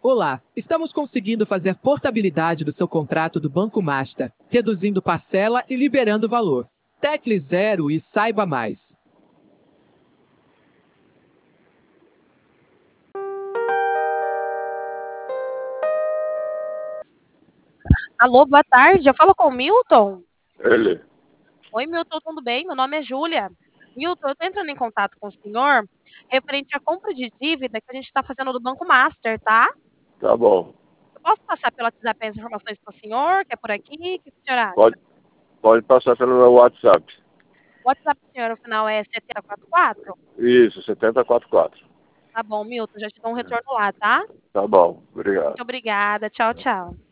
Olá, estamos conseguindo fazer portabilidade do seu contrato do Banco Master, reduzindo parcela e liberando valor. Tecle 0 e saiba mais. Alô, boa tarde. Eu falo com o Milton? Ele. Oi, Milton, tudo bem? Meu nome é Júlia. Milton, eu estou entrando em contato com o senhor referente à compra de dívida que a gente está fazendo do Banco Master, tá? Tá bom. Eu posso passar pelo WhatsApp as informações para o senhor, que é por aqui? O que o senhor acha? Pode passar pelo meu WhatsApp. O WhatsApp do senhor, no final, é 7044? Isso, 7044. Tá bom, Milton, já te dou um retorno lá, tá? Tá bom, obrigado. Muito obrigada. Tchau, tchau.